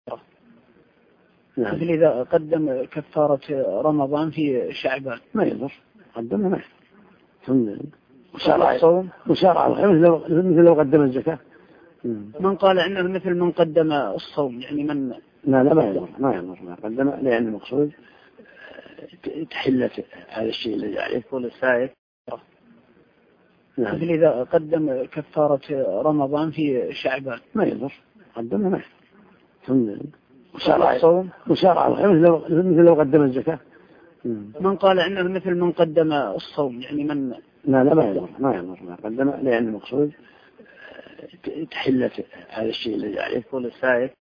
نعم. مثل إذا قدم كفارة رمضان في شعبان ما يضر، قدمه ما يضر. مشارعة مثل لو قدم الزكاة. من قال إنه مثل من قدم الصوم، يعني من لا ما يضر ما قدم، لأن المقصود تحلة هذا الشيء الذي عليه يقول السائل. نعم. مثل إذا قدم كفارة رمضان في شعبان ما يضر، قدمه ما يضر. مشارعة مثل لو قدم الزكاة. من قال إنه مثل من قدم الصوم، يعني من لا ما يضر ما قدم، لأن المقصود تحلة هذا الشيء الذي عليه. يقول السائل.